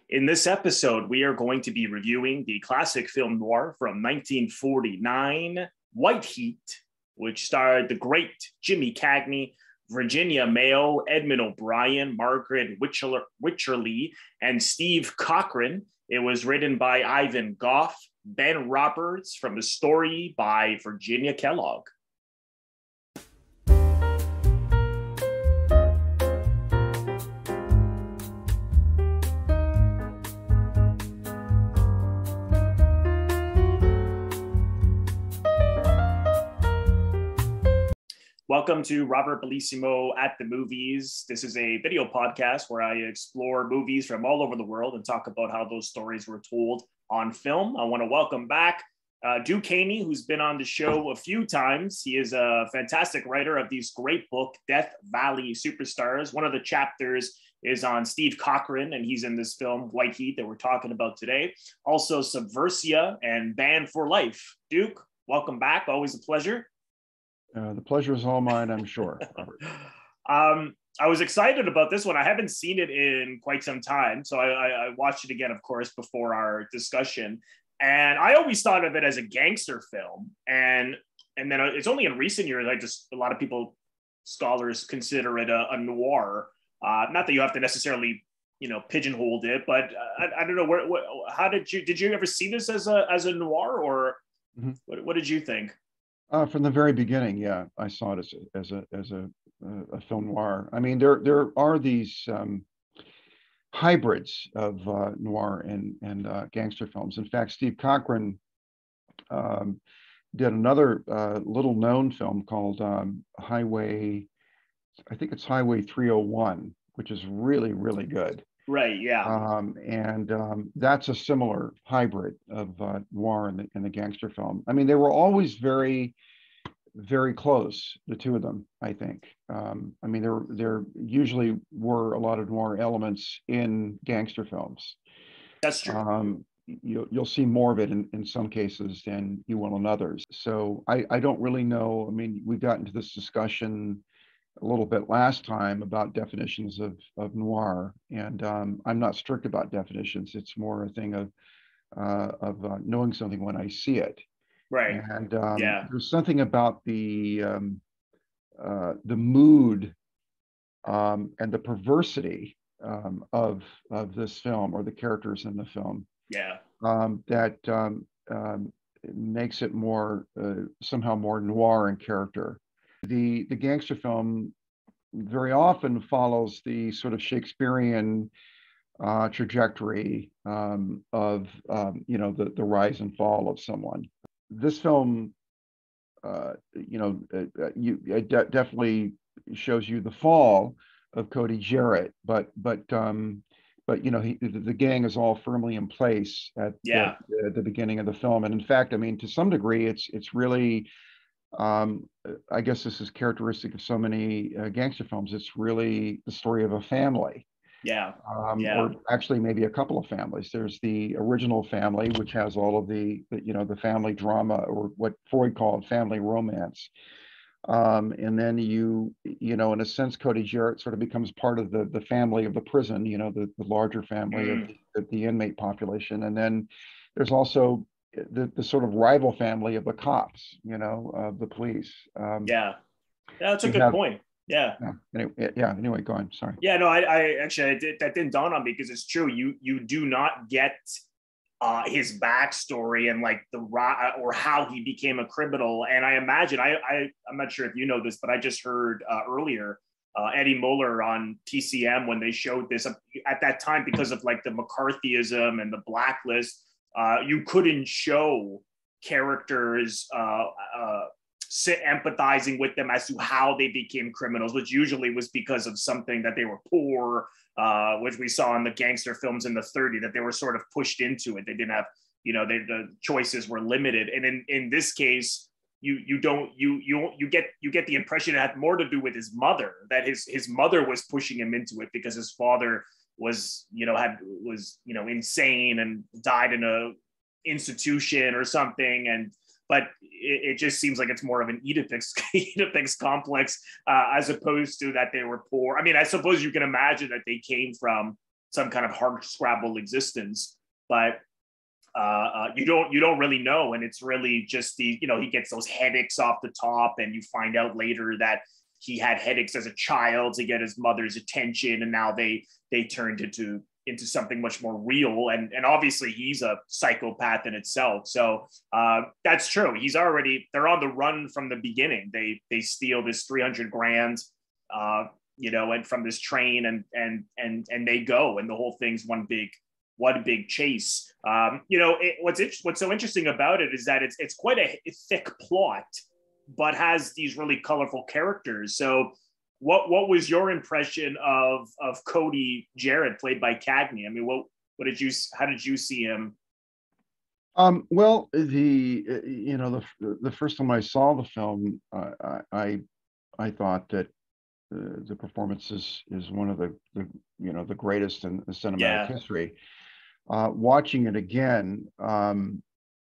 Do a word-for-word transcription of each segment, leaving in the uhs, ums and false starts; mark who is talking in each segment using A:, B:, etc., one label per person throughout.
A: In this episode, we are going to be reviewing the classic film noir from nineteen forty-nine, White Heat, which starred the great Jimmy Cagney, Virginia Mayo, Edmund O'Brien, Margaret Wycherley, Wycherley, and Steve Cochran. It was written by Ivan Goff, Ben Roberts, from a story by Virginia Kellogg. Welcome to Robert Bellissimo at the Movies. This is a video podcast where I explore movies from all over the world and talk about how those stories were told on film. I want to welcome back uh, Duke Haney, who's been on the show a few times. He is a fantastic writer of these great book, Death Valley Superstars. One of the chapters is on Steve Cochran, and he's in this film, White Heat, that we're talking about today. Also, Subversia and Banned for Life. Duke, welcome back. Always a pleasure.
B: Uh, the pleasure is all mine, I'm sure, Robert.
A: um, I was excited about this one. I haven't seen it in quite some time. So I, I, I watched it again, of course, before our discussion. And I always thought of it as a gangster film. And and then it's only in recent years, I just, a lot of people, scholars consider it a, a noir. Uh, not that you have to necessarily, you know, pigeonhole it, but I, I don't know, where, what, how did you, did you ever see this as a, as a noir, or mm-hmm. what, what did you think?
B: Uh, from the very beginning, yeah, I saw it as a as a as a, a film noir. I mean, there there are these um, hybrids of uh, noir and and uh, gangster films. In fact, Steve Cochran um, did another uh, little known film called um, Highway. I think it's Highway three oh one, which is really really good.
A: Right. Yeah.
B: Um, and um, that's a similar hybrid of uh, noir and the, and the gangster film. I mean, they were always very, very close, the two of them, I think. Um, I mean, there there usually were a lot of noir elements in gangster films.
A: That's true.
B: Um, you'll, you'll see more of it in, in some cases than you will in others. So I, I don't really know. I mean, we got into this discussion a little bit last time about definitions of, of noir, and um, I'm not strict about definitions. It's more a thing of uh, of uh, knowing something when I see it.
A: Right.
B: And um,
A: yeah.
B: there's something about the um, uh, the mood um, and the perversity um, of of this film, or the characters in the film.
A: Yeah.
B: Um, that um, um, makes it more uh, somehow more noir in character. The the gangster film very often follows the sort of Shakespearean uh, trajectory um, of um, you know the the rise and fall of someone. This film, uh, you know, uh, you it de- definitely shows you the fall of Cody Jarrett, but but um, but you know he, the, the gang is all firmly in place at,
A: yeah.
B: at, at the beginning of the film, and in fact, I mean, to some degree, it's it's really. Um, I guess this is characteristic of so many uh, gangster films. It's really the story of a family.
A: Yeah.
B: Um,
A: yeah.
B: Or actually maybe a couple of families. There's the original family, which has all of the, the you know, the family drama, or what Freud called family romance. Um, and then you, you know, in a sense, Cody Jarrett sort of becomes part of the, the family of the prison, you know, the, the larger family mm. of, the, of the inmate population. And then there's also The, the sort of rival family of the cops, you know, of the police. Um,
A: yeah, yeah, that's a good
B: have,
A: point. Yeah.
B: yeah. Anyway, yeah. Anyway, go on. Sorry.
A: Yeah. No, I, I actually I did, that didn't dawn on me, because it's true. You you do not get uh, his backstory and like the or how he became a criminal. And I imagine I, I I'm not sure if you know this, but I just heard uh, earlier uh, Eddie Muller on T C M, when they showed this at that time, because of like the McCarthyism and the blacklist. Uh, you couldn't show characters uh, uh, sit empathizing with them as to how they became criminals, which usually was because of something that they were poor, uh, which we saw in the gangster films in the thirties, that they were sort of pushed into it. They didn't have, you know, they, the choices were limited. And in, in this case, you you don't you you you get you get the impression it had more to do with his mother, that his his mother was pushing him into it because his father was, you know, had was, you know, insane and died in a institution or something. And but it, it just seems like it's more of an Oedipus, Oedipus complex uh, as opposed to that they were poor. I mean, I suppose you can imagine that they came from some kind of hard scrabble existence. But uh, uh, you don't you don't really know, and it's really just the you know he gets those headaches off the top, and you find out later that he had headaches as a child to get his mother's attention, and now they they turned into into something much more real, and and obviously he's a psychopath in itself. So uh, that's true. He's already they're on the run from the beginning. They they steal this three hundred grand, uh, you know, and from this train, and and and and they go, and the whole thing's one big one big chase. Um, you know, it, what's it, what's so interesting about it is that it's it's quite a, a thick plot, but has these really colorful characters. So what what was your impression of of Cody Jarrett, played by Cagney? I mean, what what did you how did you see him?
B: Um, well, the uh, you know the the first time I saw the film, uh, I, I I thought that uh, the performance is is one of the, the you know the greatest in the cinematic
A: Yeah.
B: history. Uh, watching it again, um,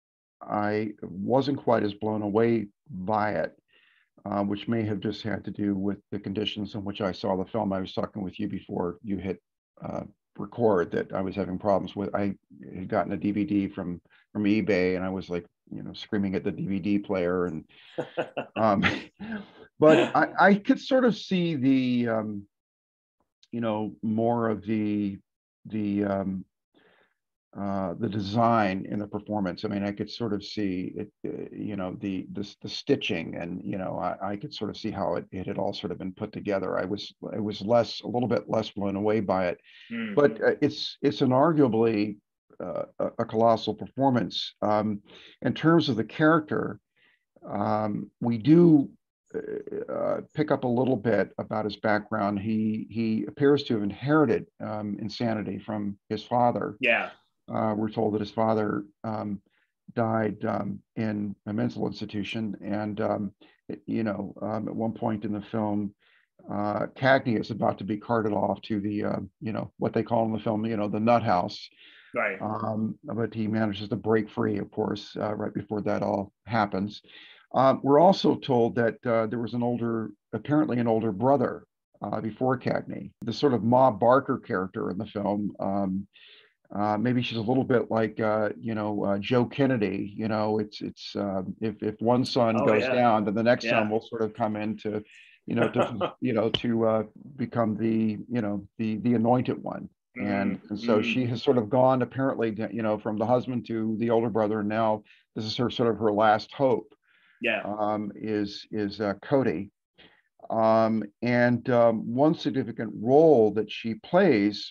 B: I wasn't quite as blown away by it, uh, which may have just had to do with the conditions in which I saw the film. I was talking with you before you hit uh, record that I was having problems with. I had gotten a D V D from from eBay, and I was like, you know, screaming at the D V D player, and um, but I, I could sort of see the, um, you know, more of the the um, uh, the design in the performance. I mean, I could sort of see it, uh, you know, the, the the stitching, and you know, I, I could sort of see how it, it had all sort of been put together. I was I was less a little bit less blown away by it,
A: Mm.
B: but uh, it's it's an arguably uh, a, a colossal performance. Um, in terms of the character, um, we do uh, uh, pick up a little bit about his background. He he appears to have inherited um, insanity from his father.
A: Yeah.
B: Uh, we're told that his father um, died um, in a mental institution, and um, it, you know, um, at one point in the film, uh, Cagney is about to be carted off to the, uh, you know, what they call in the film, you know, the nut house.
A: Right.
B: Um, but he manages to break free, of course, uh, right before that all happens. Um, we're also told that uh, there was an older, apparently an older brother uh, before Cagney. The sort of Ma Barker character in the film. Um, Uh, maybe she's a little bit like uh, you know uh, Joe Kennedy. You know, it's it's uh, if if one son
A: Oh
B: goes
A: yeah.
B: down, then the next son
A: Yeah.
B: will sort of come in to, you know, to you know to uh, become the you know the the anointed one. And,
A: Mm,
B: and so
A: mm,
B: she has sort of gone apparently, to, you know, from the husband to the older brother. And now this is her sort of her last hope.
A: yeah.
B: Um, is is uh, Cody. Um, and um, one significant role that she plays.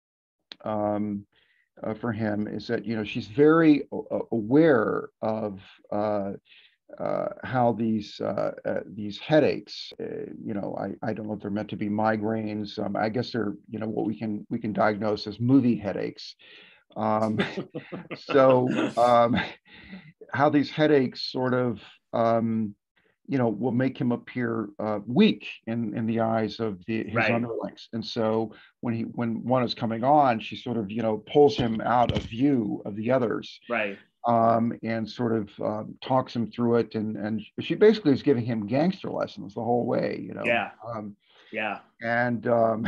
B: Um, uh, for him is that you know she's very uh, aware of uh, uh, how these uh, uh, these headaches, uh, you know, I, I don't know if they're meant to be migraines. Um, I guess they're you know what we can we can diagnose as movie headaches. Um, so um, how these headaches sort of um, you know will make him appear uh, weak in in the eyes of the, his
A: Right.
B: underlings. And so when he when one is coming on, she sort of you know pulls him out of view of the others,
A: Right.
B: um, and sort of um, talks him through it. And and she basically is giving him gangster lessons the whole way, you know.
A: Yeah.
B: Um,
A: Yeah.
B: and um,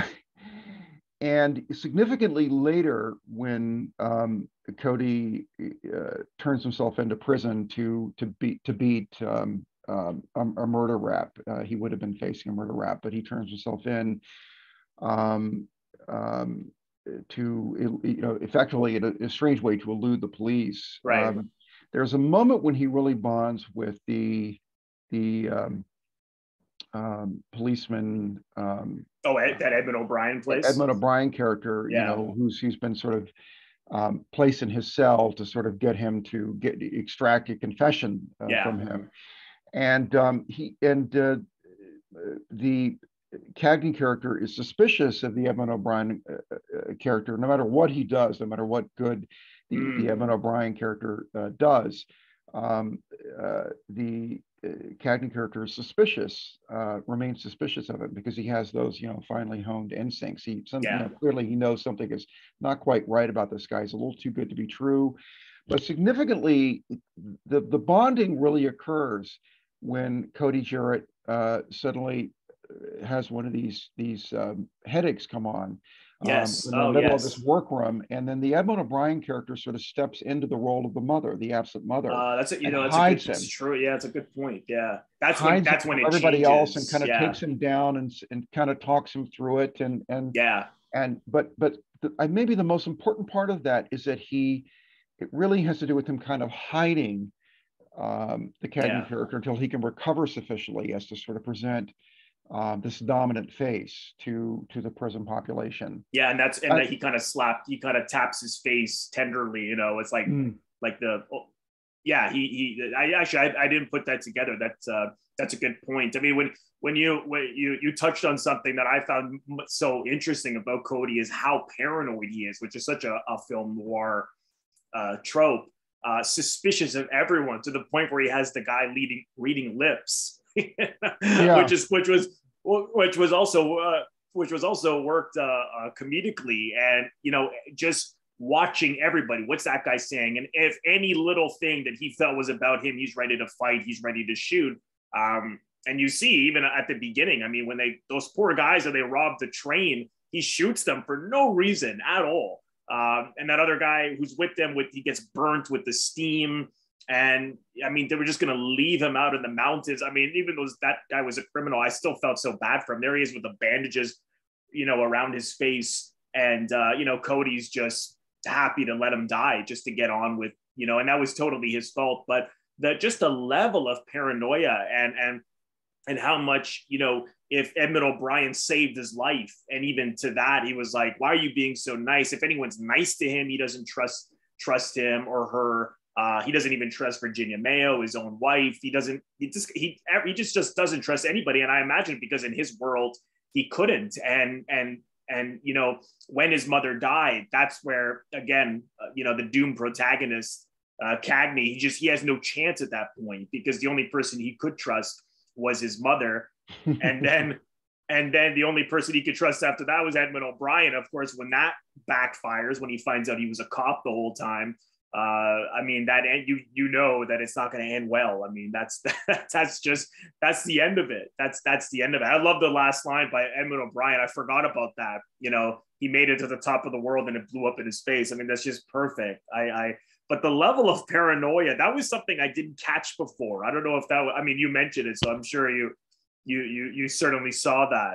B: and significantly later, when um, Cody uh, turns himself into prison to to beat to beat um, um, a, a murder rap, uh, he would have been facing a murder rap, but he turns himself in um, um, to you know effectively in a, a strange way to elude the police.
A: Right.
B: Um, there's a moment when he really bonds with the the um, um, policeman. Um,
A: Oh, Ed, that Edmund O'Brien place.
B: Edmund O'Brien character, you
A: Yeah.
B: know, who's who's been sort of um, placed in his cell to sort of get him to get extract a confession uh,
A: Yeah.
B: from him, and um, he and uh, the Cagney character is suspicious of the Edmund O'Brien uh, uh, character, no matter what he does, no matter what good the,
A: Mm.
B: the Edmund O'Brien character uh, does. Um, uh, the uh, Cagney character is suspicious, uh, remains suspicious of it because he has those, you know, finely honed instincts. He, some,
A: Yeah.
B: you know, clearly he knows something is not quite right about this guy. He's a little too good to be true. But significantly, the the bonding really occurs when Cody Jarrett uh, suddenly has one of these these um, headaches come on. um,
A: Yes.
B: in the
A: Oh,
B: middle of this
A: yes.
B: workroom. And then the Edmund O'Brien character sort of steps into the role of the mother, the absent mother,
A: Uh, that's a, you
B: and
A: know, that's a good,
B: hides
A: it's
B: him,
A: true. Yeah, it's a good point. Yeah. That's when,
B: hides him
A: that's when
B: from
A: it
B: everybody else, and
A: changes.
B: kind of
A: Yeah.
B: takes him down and and kind of talks him through it. And and
A: Yeah.
B: and but but the, maybe the most important part of that is that he, it really has to do with him kind of hiding um, the Cagney
A: Yeah.
B: character until he can recover sufficiently as to sort of present uh, this dominant face to to the prison population.
A: Yeah. And that's, and
B: I,
A: that he kind of slapped, he kind of taps his face tenderly, you know, it's like,
B: mm,
A: like the, oh, yeah, he, he, I actually, I, I didn't put that together. That's, uh, that's a good point. I mean, when, when you, when you, you touched on something that I found so interesting about Cody is how paranoid he is, which is such a, a film noir uh, trope, uh, suspicious of everyone to the point where he has the guy leading, reading lips, which
B: yeah,
A: is, which was, which was also, uh, which was also worked uh, uh, comedically, and you know, just watching everybody. What's that guy saying? And if any little thing that he felt was about him, he's ready to fight. He's ready to shoot. Um, and you see, even at the beginning, I mean, when they those poor guys that they robbed the train, he shoots them for no reason at all. Um, and that other guy who's with them, with he gets burnt with the steam. And I mean, they were just going to leave him out in the mountains. I mean, even though that guy was a criminal, I still felt so bad for him. There he is with the bandages, you know, around his face. And, uh, you know, Cody's just happy to let him die just to get on with, you know, and that was totally his fault. But the just the level of paranoia and, and, and how much, you know, if Edmund O'Brien saved his life, and even to that, he was like, why are you being so nice? If anyone's nice to him, he doesn't trust, trust him or her. Uh, he doesn't even trust Virginia Mayo, his own wife. He doesn't. He just he he just just doesn't trust anybody. And I imagine because in his world he couldn't. And and and you know, when his mother died, that's where again, uh, you know, the doomed protagonist, uh, Cagney, he just he has no chance at that point because the only person he could trust was his mother, and then and then the only person he could trust after that was Edmund O'Brien. Of course, when that backfires, when he finds out he was a cop the whole time. Uh, I mean that you you know that it's not going to end well. I mean that's that's just that's the end of it. That's that's the end of it. I love the last line by Edmund O'Brien. I forgot about that. You know, he made it to the top of the world and it blew up in his face. I mean that's just perfect. I, I but the level of paranoia, that was something I didn't catch before. I don't know if that was, I mean you mentioned it, so I'm sure you you you you certainly saw that.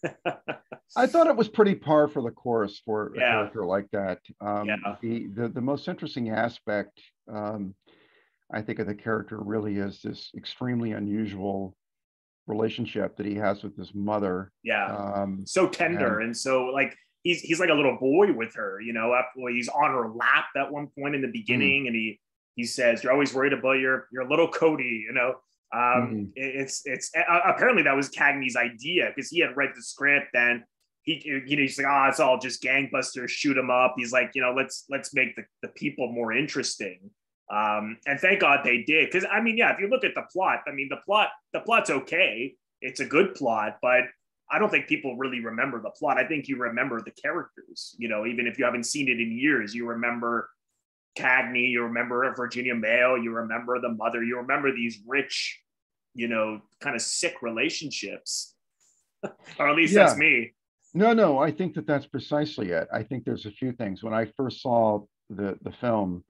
B: I thought it was pretty par for the course for a
A: Yeah.
B: character like that. Um,
A: Yeah.
B: the, the the most interesting aspect, um, I think, of the character really is this extremely unusual relationship that he has with his mother.
A: Yeah.
B: Um,
A: So tender.
B: and
A: And so like he's he's like a little boy with her, you know, after, well, he's on her lap at one point in the
B: mm,
A: beginning, and he he says, you're always worried about your your little Cody, you know. Um
B: mm,
A: it- it's it's uh, apparently that was Cagney's idea because he had read the script and he you know he's like, oh, it's all just gangbusters, shoot him up. He's like, you know, let's let's make the, the people more interesting. Um, and thank God they did. Because I mean, yeah, if you look at the plot, I mean, the plot, the plot's okay. It's a good plot, but I don't think people really remember the plot. I think you remember the characters. You know, even if you haven't seen it in years, you remember Cagney, you remember Virginia Mayo, you remember the mother, you remember these rich, you know, kind of sick relationships, or at least that's
B: yeah,
A: me.
B: no, no, I think that that's precisely it. I think there's a few things. When I first saw the the film,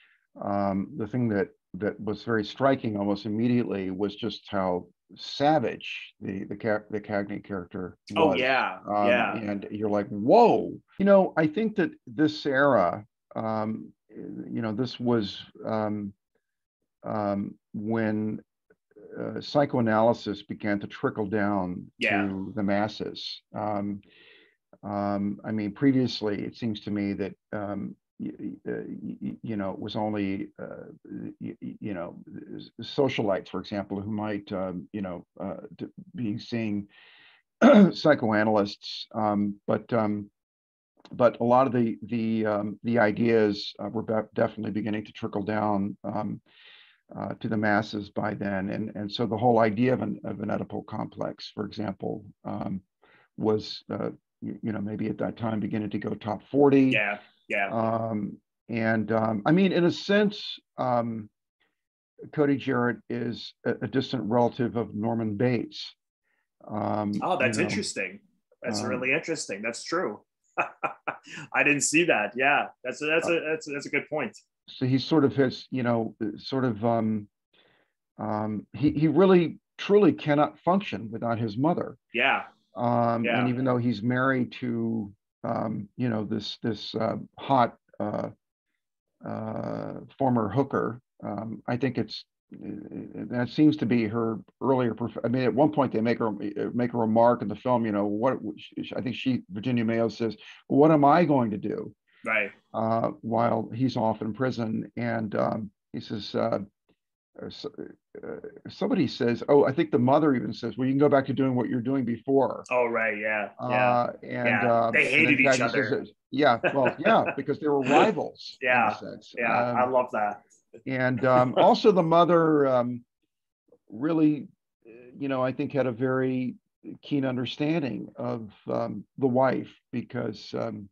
B: um, the thing that that was very striking almost immediately was just how savage the the, the Cagney character
A: Oh
B: was.
A: yeah,
B: Um,
A: yeah,
B: and you're like, whoa. You know, I think that this era, um, you know, this was um, um, when uh, psychoanalysis began to trickle down
A: yeah,
B: to the masses. Um, um, I mean, previously, it seems to me that um, you, uh, you know, it was only uh, you, you know socialites, for example, who might um, you know uh, be seeing psychoanalysts, um, but um, but a lot of the the um, the ideas uh, were be- definitely beginning to trickle down um, uh, to the masses by then, and and so the whole idea of an of an Oedipal complex, for example, um, was uh, you, you know maybe at that time beginning to go top forty.
A: yeah, yeah.
B: Um, and um, I mean, in a sense, um, Cody Jarrett is a, a distant relative of Norman Bates. Um,
A: Oh,
B: you
A: that's
B: know,
A: interesting. That's
B: um,
A: really interesting. That's true. I didn't see that. Yeah, that's a, that's a that's a, that's a good point.
B: So he sort of has, you know, sort of um, um, he he really truly cannot function without his mother.
A: Yeah,
B: Um, and
A: yeah,
B: even though he's married to um, you know, this this uh, hot uh, uh, former hooker, um, I think it's that seems to be her earlier. Prof- I mean, at one point they make her make a remark in the film. You know, what I think she Virginia Mayo says, "What am I going to do?"
A: right.
B: Uh, while he's off in prison, and um, he says, uh, uh, somebody says, "Oh, I think the mother even says, well, you can go back to doing what you're doing before."
A: Oh, right. Yeah, yeah,
B: Uh, and
A: yeah.
B: um,
A: They
B: and then
A: hated each
B: Cagney says,
A: other.
B: that, "Yeah, well, yeah, because they were rivals in a
A: Yeah,
B: sense."
A: yeah. I
B: Um,
A: love that.
B: and um, also the mother um, really, you know, I think had a very keen understanding of um, the wife because um,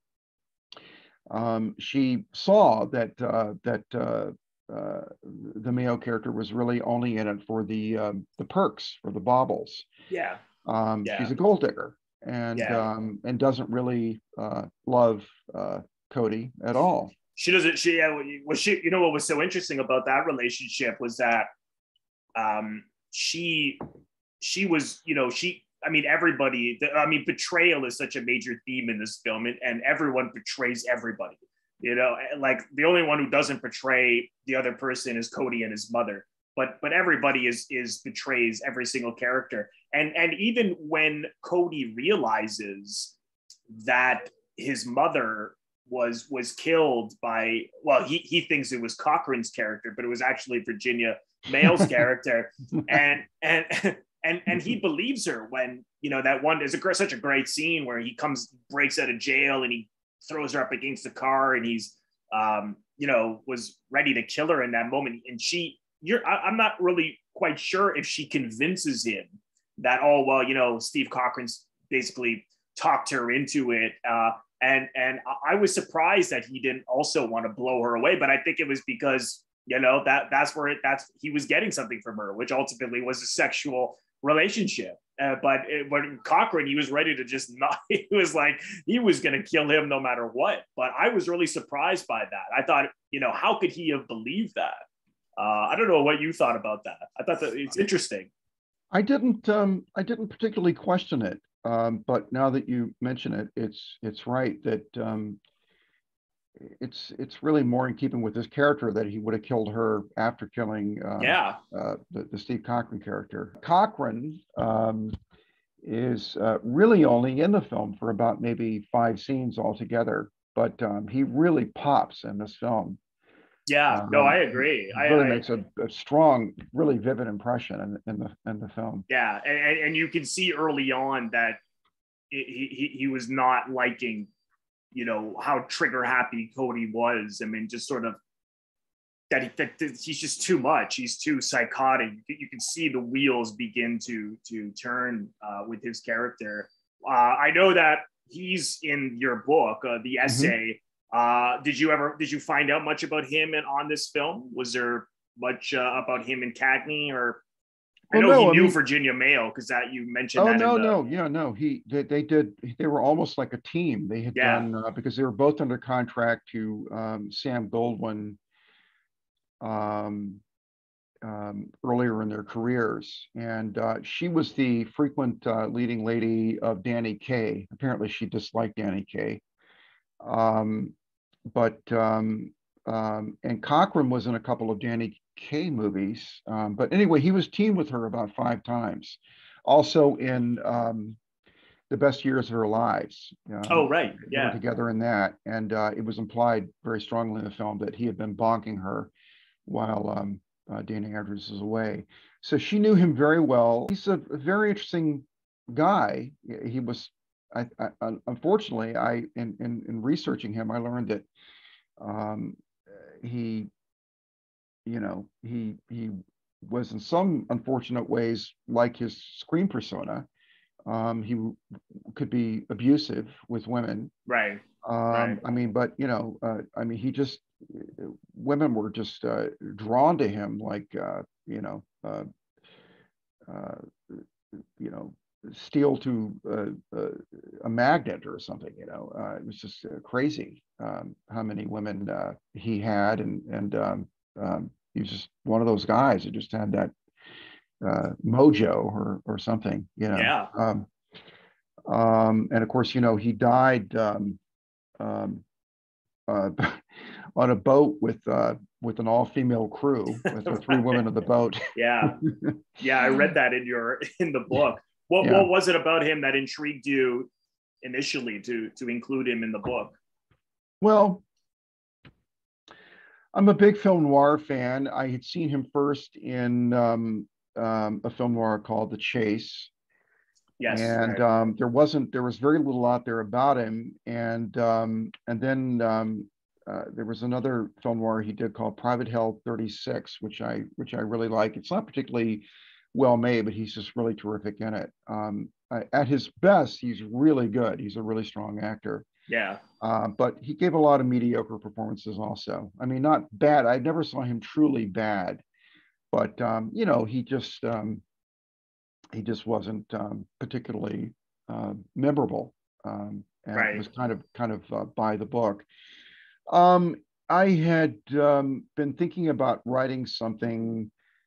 B: um, she saw that uh, that uh, uh, the Mayo character was really only in it for the um, the perks, for the baubles.
A: Yeah,
B: Um,
A: yeah,
B: she's a gold digger and
A: yeah.
B: um, and doesn't really uh, love uh, Cody at all.
A: She doesn't. She yeah. Was she? You know what was so interesting about that relationship was that um, she she was, you know, she, I mean, everybody, I mean, betrayal is such a major theme in this film, and, and everyone betrays everybody, you know, like the only one who doesn't betray the other person is Cody and his mother. But but everybody is is betrays every single character. And and even when Cody realizes that his mother was was killed by, well, he he thinks it was Cochrane's character, but it was actually Virginia Mayo's character, and and and and he believes her when, you know, that one is a such a great scene where he comes breaks out of jail and he throws her up against the car, and he's um you know, was ready to kill her in that moment, and she you're I, I'm not really quite sure if she convinces him that, oh well, you know, Steve Cochrane's basically talked her into it, uh and and I was surprised that he didn't also want to blow her away, but I think it was because, you know, that that's where it, that's he was getting something from her, which ultimately was a sexual relationship. Uh, but it, when Cochrane, he was ready to just not. He was like he was going to kill him no matter what. But I was really surprised by that. I thought, you know, how could he have believed that? Uh, I don't know what you thought about that. I thought that it's interesting.
B: I didn't um, I didn't particularly question it, um, but now that you mention it, it's it's right that um, it's it's really more in keeping with his character that he would have killed her after killing uh,
A: Yeah,
B: uh, the, the Steve Cochrane character. Cochrane um, is uh, really only in the film for about maybe five scenes altogether, but um, he really pops in this film.
A: yeah. No,
B: Um,
A: I
B: he
A: agree. I,
B: really
A: I
B: makes a, a strong, really vivid impression in, in the in the film.
A: yeah, and, and you can see early on that he, he he was not liking, you know, how trigger happy Cody was. I mean, just sort of that, he, that, that he's just too much. He's too psychotic. You can see the wheels begin to to turn uh, with his character. Uh, I know that he's in your book, uh, the
B: Mm-hmm.
A: essay. Uh, did you ever did you find out much about him and on this film? Was there much uh, about him and Cagney, or I
B: Well,
A: know he
B: no, I
A: knew
B: mean,
A: Virginia Mayo because that you mentioned
B: oh
A: that in
B: no,
A: the
B: no, yeah, no. He they, they did. They were almost like a team. They had
A: yeah
B: done uh, because they were both under contract to um, Sam Goldwyn um, um, earlier in their careers, and uh, she was the frequent uh, leading lady of Danny Kaye. Apparently, she disliked Danny Kaye. Um, but um, um, and Cochrane was in a couple of Danny Kaye movies. Um, but anyway, he was teamed with her about five times. Also in um, The Best Years of Her Lives.
A: oh
B: Um,
A: right
B: they were
A: yeah
B: together in that, and uh, it was implied very strongly in the film that he had been bonking her while um, uh, Danny Andrews was away. So she knew him very well. He's a, a very interesting guy. He was, I, I, unfortunately, I in, in in researching him, I learned that um, he, you know, he he was in some unfortunate ways like his screen persona. Um, he could be abusive with women.
A: right right
B: Um, I mean, but you know, uh, I mean, he just women were just uh, drawn to him, like uh, you know, uh, uh, you know, steel to uh, uh, a magnet or something. You know, uh, it was just uh, crazy um, how many women uh, he had, and and um, um, he was just one of those guys that just had that uh, mojo or or something. You know,
A: Yeah.
B: um, um, and of course, you know, he died um, um, uh, on a boat with uh, with an all-female crew with the three women
A: Right.
B: on the boat.
A: Yeah. Yeah, I read that in your in the book. What
B: Yeah.
A: what was it about him that intrigued you initially to to include him in the book?
B: Well, I'm a big film noir fan. I had seen him first in um, um, a film noir called The Chase,
A: Yes,
B: and
A: right.
B: um, there wasn't there was very little out there about him. And um, and then um, uh, there was another film noir he did called Private Hell thirty-six, which I which I really like. It's not particularly well made, but he's just really terrific in it. Um, at his best, he's really good. He's a really strong actor.
A: Yeah.
B: Uh, but he gave a lot of mediocre performances also. I mean, not bad. I never saw him truly bad, but um, you know, he just um, he just wasn't um, particularly uh, memorable, um, and
A: Right.
B: was kind of kind of uh, by the book. Um, I had um, been thinking about writing something.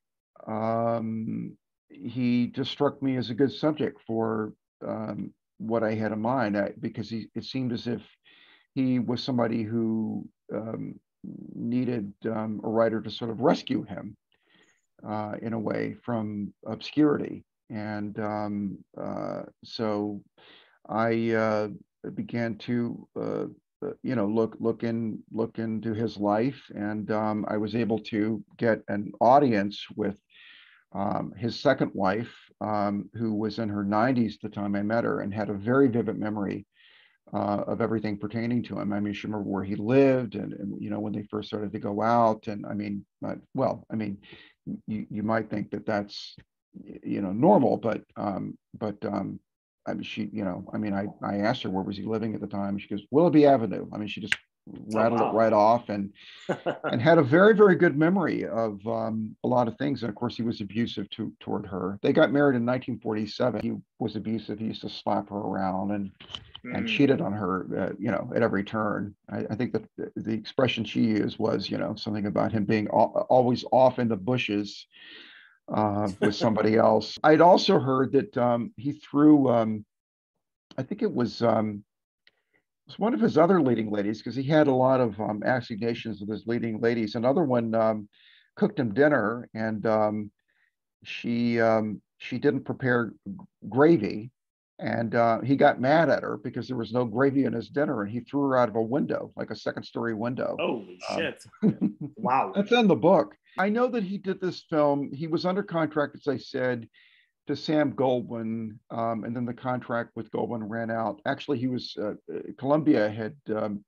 B: Um, he just struck me as a good subject for um, what I had in mind, I, because he, it seemed as if he was somebody who um, needed um, a writer to sort of rescue him uh, in a way from obscurity. And um, uh, so I uh, began to, uh, uh, you know, look look in look into his life, and um, I was able to get an audience with um, his second wife, um, who was in her nineties at the time I met her, and had a very vivid memory uh, of everything pertaining to him. I mean, she remembered where he lived, and, and you know, when they first started to go out. And I mean, uh, well, I mean, you you might think that that's you know normal, but um, but um, I mean, she, you know, I mean, I I asked her where was he living at the time. She goes, Willoughby Avenue. I mean, she just
A: Oh
B: rattled it
A: wow.
B: right off, and and had a very very good memory of um, a lot of things. And of course, he was abusive to toward her. They got married in nineteen forty-seven. He was abusive. He used to slap her around and and
A: Mm.
B: cheated on her, uh, you know, at every turn. I, I think that the, the expression she used was, you know, something about him being al- always off in the bushes uh, with somebody else. I'd also heard that um, he threw, um, I think it was, um, it was one of his other leading ladies, because he had a lot of um, assignations with his leading ladies. Another one um, cooked him dinner, and um, she um, she didn't prepare gravy, and uh, he got mad at her because there was no gravy in his dinner, and he threw her out of a window, like a second story window.
A: Holy
B: Um,
A: shit. Wow.
B: that's in the book. I know that he did this film. He was under contract, as I said, to Sam Goldwyn, um, and then the contract with Goldwyn ran out. Actually, he was uh, Columbia had um,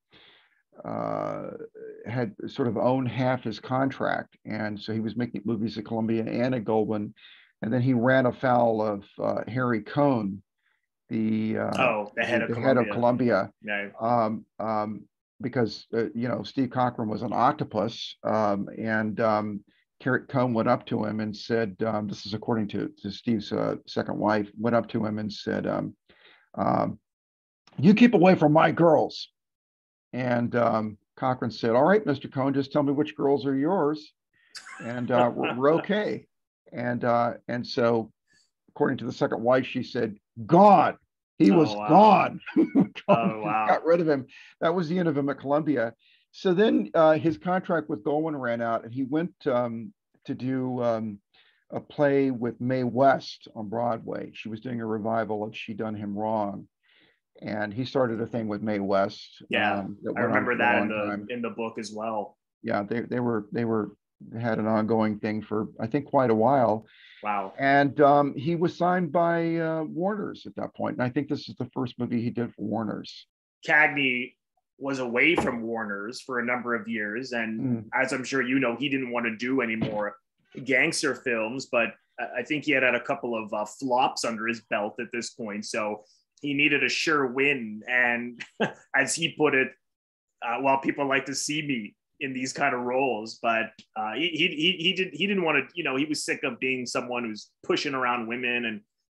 B: uh, had sort of owned half his contract, and so he was making movies at Columbia and at Goldwyn, and then he ran afoul of uh, Harry Cohn, the, uh,
A: Oh, the head
B: the
A: of
B: the head of
A: Columbia.
B: Columbia,
A: No.
B: um, um, because uh, you know Steve Cochran was an octopus, um, and um, Carrot Cohn went up to him and said, um, "This is according to to Steve's uh, second wife." Went up to him and said, um, um, "You keep away from my girls." And um, Cochran said, "All right, Mister Cohn, just tell me which girls are yours, and uh, we're, we're okay." And uh, and so, according to the second wife, she said, "Gone. He was
A: Oh wow.
B: gone."
A: Oh
B: Cohn
A: wow.
B: got rid of him. That was the end of him at Columbia. So then uh, his contract with Goldwyn ran out, and he went um, to do um, a play with Mae West on Broadway. She was doing a revival of She Done Him Wrong, and he started a thing with Mae West
A: Yeah.
B: um, that
A: I
B: went on
A: remember
B: for a
A: that in
B: long
A: the
B: time.
A: in the book as well.
B: Yeah, they they were they were had an ongoing thing for I think quite a while,
A: Wow.
B: and um, he was signed by uh, Warner's at that point. And I think this is the first movie he did for Warner's.
A: Cagney was away from Warner's for a number of years, and
B: Mm.
A: as I'm sure you know, he didn't want to do any more gangster films, but I think he had had a couple of uh, flops under his belt at this point, so he needed a sure win. And as he put it, uh, well, people like to see me in these kind of roles, but uh, he, he he did he didn't want to, you know, he was sick of being someone who's pushing around women and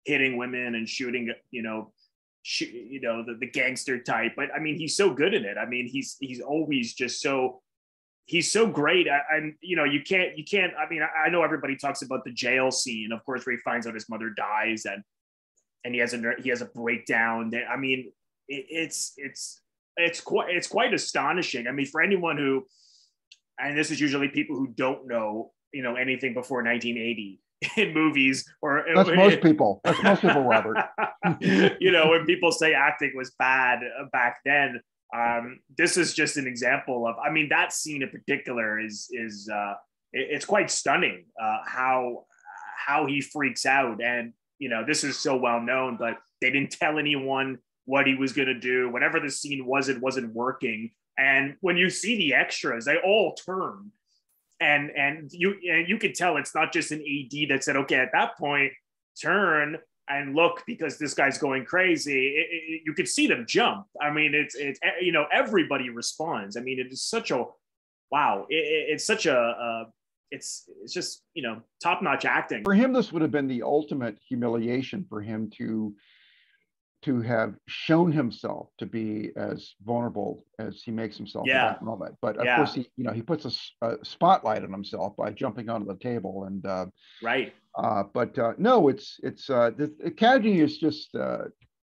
A: hitting women and shooting, you know, sh- you know, the, the gangster type. But I mean, he's so good in it. I mean, he's he's always just so he's so great. And you know, you can't you can't. I mean, I, I know everybody talks about the jail scene, of course, where he finds out his mother dies and and he has a he has a breakdown. I mean, it, it's it's it's quite it's quite astonishing. I mean, for anyone who, and this is usually people who don't know, you know, anything before nineteen eighty in movies, or
B: that's most people. That's most people, Robert.
A: You know, when people say acting was bad back then, um, this is just an example of. I mean, that scene in particular is is uh, it, it's quite stunning. Uh, how how he freaks out, and you know, this is so well known, but they didn't tell anyone what he was going to do. Whatever the scene was, it wasn't working. And when you see the extras, they all turn. And and you and you can tell it's not just an A D that said, okay, at that point, turn and look because this guy's going crazy. It, it, you could see them jump. I mean, it's it's you know, everybody responds. I mean, it is such a wow. It, it, it's such a, a it's it's just, you know, top-notch acting.
B: For him, this would have been the ultimate humiliation for him to to have shown himself to be as vulnerable as he makes himself
A: Yeah.
B: at that moment. But of
A: Yeah.
B: course, he, you know, he puts a, a spotlight on himself by jumping onto the table. And uh,
A: right.
B: Uh, but uh, no, it's it's uh, the, Cagney is just uh,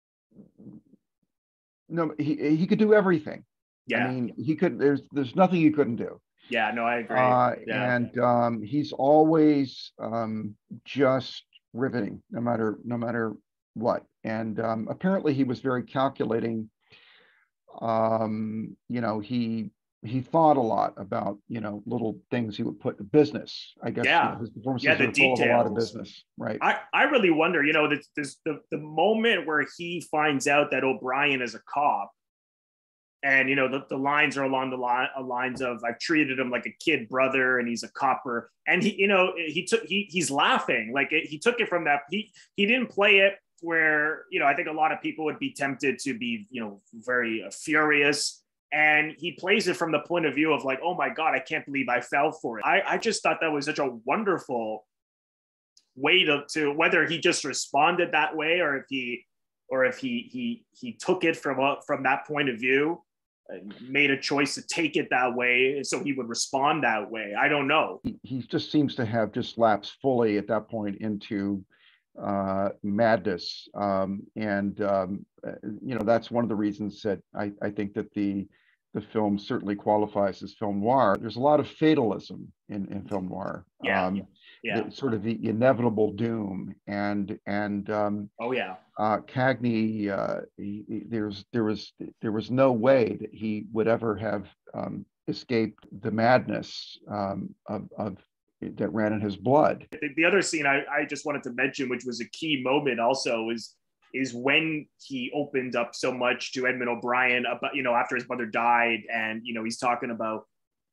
B: no, he he could do everything.
A: Yeah.
B: I mean, he could. There's there's nothing he couldn't do.
A: Yeah. No, I agree.
B: Uh,
A: yeah.
B: And um, he's always um, just riveting, no matter no matter what. And um, apparently, he was very calculating. Um, you know, he he thought a lot about, you know, little things he would put in business. I guess
A: Yeah.
B: you know, his performances
A: Yeah, the
B: are full of a lot of
A: details.
B: business, right?
A: I, I really wonder, you know, this, this the, the moment where he finds out that O'Brien is a cop, and you know, the, the lines are along the line lines of I've treated him like a kid brother and he's a copper. And he, you know, he took he he's laughing. Like it, he took it from that. He he didn't play it where, you know, I think a lot of people would be tempted to be, you know, very uh, furious. And he plays it from the point of view of like, oh my God, I can't believe I fell for it. I, I just thought that was such a wonderful way to, to whether he just responded that way or if he or if he he he took it from a, from that point of view, made a choice to take it that way so he would respond that way. I don't know.
B: He, he just seems to have just lapsed fully at that point into uh, madness. Um, and, um, you know, that's one of the reasons that I, I think that the the film certainly qualifies as film noir. There's a lot of fatalism in, in film noir.
A: Yeah.
B: Um,
A: yeah.
B: The, sort of the inevitable doom. And, and um,
A: oh, yeah.
B: Uh, Cagney, uh, he, he, there's there was there was no way that he would ever have um, escaped the madness um, of, of that ran in his blood.
A: The, the other scene I, I just wanted to mention, which was a key moment, also is is when he opened up so much to Edmund O'Brien about, you know, after his mother died, and you know, he's talking about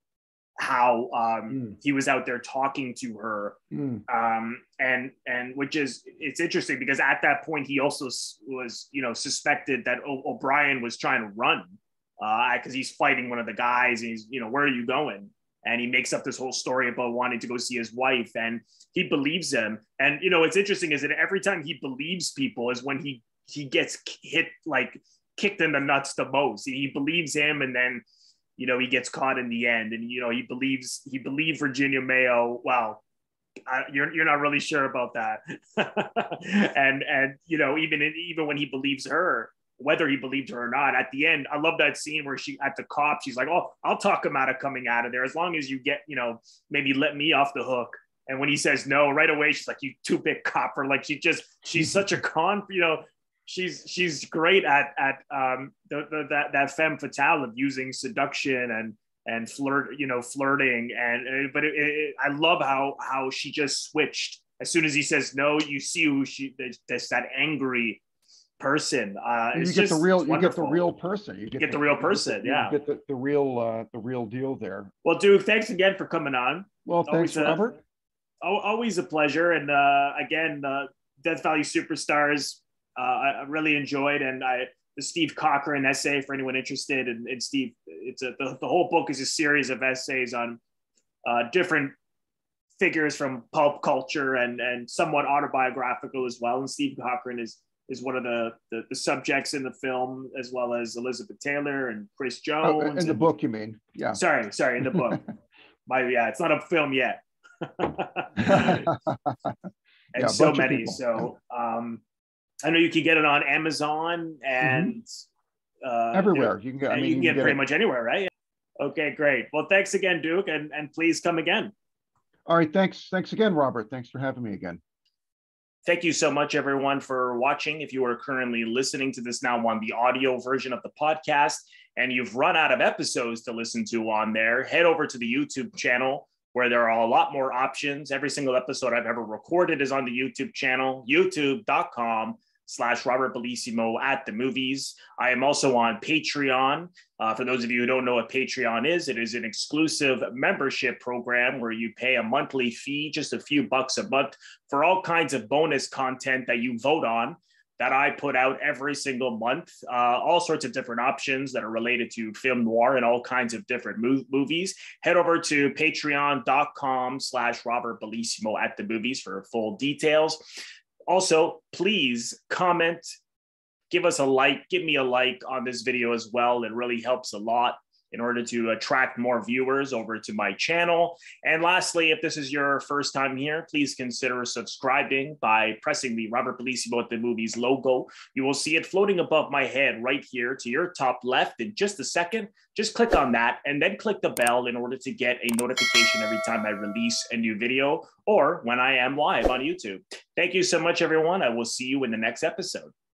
A: how um, mm. he was out there talking to her, mm. um, and and which is it's interesting because at that point he also was, you know, suspected that o- O'Brien was trying to run because uh, he's fighting one of the guys and he's, you know, where are you going? And he makes up this whole story about wanting to go see his wife, and he believes him. And you know, what's interesting is that every time he believes people is when he he gets hit, like kicked in the nuts the most. He believes him, and then, you know, he gets caught in the end. And you know, he believes he believed Virginia Mayo. Well, I, you're you're not really sure about that. and and you know, even in, even when he believes her, whether he believed her or not, at the end, I love that scene where she, at the cop, she's like, oh, I'll talk him out of coming out of there as long as you get, you know, maybe let me off the hook. And when he says no, right away, she's like, you two-bit copper. Like she just, she's such a con, you know, she's, she's great at, at um, the, the, that, that femme fatale of using seduction and, and flirt, you know, flirting. And, but it, it, I love how, how she just switched. As soon as he says no, you see who she, there's, there's that angry person. Uh,
B: you
A: it's
B: get
A: just
B: the real, you
A: wonderful.
B: get the real person. You
A: get,
B: get
A: get the, the real person.
B: You
A: yeah.
B: get the, the real, uh, the real deal there.
A: Well, Duke, thanks again for coming on.
B: Well, thanks,
A: always
B: Robert.
A: A, always a pleasure. And uh, again, uh, Death Valley Superstars, uh, I, I really enjoyed. And I, the Steve Cochran essay for anyone interested. And, and Steve, it's a, the, the whole book is a series of essays on uh, different figures from pulp culture and and somewhat autobiographical as well. And Steve Cochran is is one of the, the the subjects in the film, as well as Elizabeth Taylor and Chris Jones.
B: Oh, in the
A: and,
B: book, you mean? Yeah.
A: Sorry, sorry, in the book. My yeah, it's not a film yet. and
B: yeah,
A: so many. So um, I know you can get it on Amazon and
B: mm-hmm.
A: uh,
B: everywhere. You can get. I mean,
A: you can get,
B: you can get
A: pretty
B: it.
A: much anywhere, right? Okay, great. Well, thanks again, Duke, and and please come again.
B: All right, thanks. Thanks again, Robert. Thanks for having me again.
A: Thank you so much, everyone, for watching. If you are currently listening to this now on the audio version of the podcast and you've run out of episodes to listen to on there, head over to the YouTube channel where there are a lot more options. Every single episode I've ever recorded is on the YouTube channel, youtube.com slash Robert Bellissimo at the movies. I am also on Patreon. Uh, for those of you who don't know what Patreon is, it is an exclusive membership program where you pay a monthly fee, just a few bucks a month, for all kinds of bonus content that you vote on that I put out every single month. Uh, all sorts of different options that are related to film noir and all kinds of different mov- movies. Head over to patreon.com slash Robert Bellissimo at the movies for full details. Also, please comment, give us a like, give me a like on this video as well. It really helps a lot in order to attract more viewers over to my channel. And lastly, if this is your first time here, please consider subscribing by pressing the Robert Bellissimo at the Movies logo. You will see it floating above my head right here to your top left in just a second. Just click on that and then click the bell in order to get a notification every time I release a new video or when I am live on YouTube. Thank you so much, everyone. I will see you in the next episode.